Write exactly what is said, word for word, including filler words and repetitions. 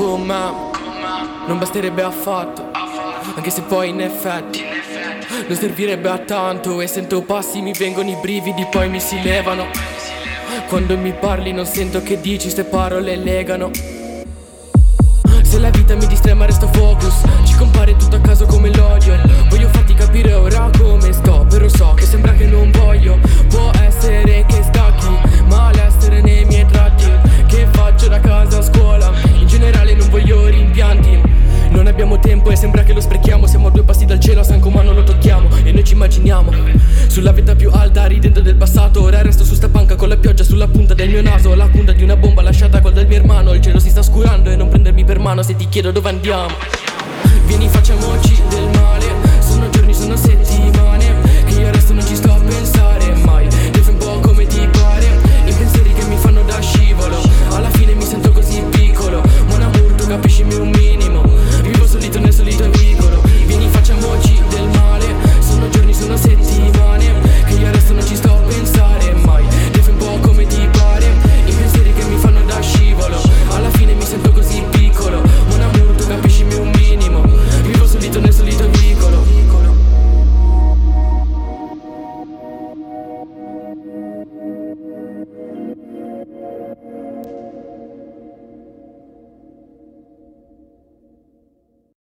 con me non basterebbe affatto, anche se poi in effetti non servirebbe a tanto. E sento passi, mi vengono i brividi, poi mi si levano. Quando mi parli non sento che dici, ste parole legano. Se la vita mi distrae ma resto focus, ci compare tutto a caso come l'odio. Voglio farti capire ora come sto, però so che sembra che non voglio. Può essere che scacchi, ma l'essere nei miei tratti. Che faccio da casa a scuola, in generale non voglio rimpianti. Non abbiamo tempo e sembra che lo sprechiamo. Siamo a due passi dal cielo, stanco ma non lo tocchiamo. E noi ci immaginiamo sulla vetta più alta, ridendo del passato. Ora resto su sta panca con la pioggia sulla punta del mio naso. La punta di una bomba lasciata col del mio hermano. Il cielo si sta scurando e non prendermi per mano se ti chiedo dove andiamo. Vieni, facciamoci del male. Sono giorni, sono settimane che io resto non ci sto a pensare.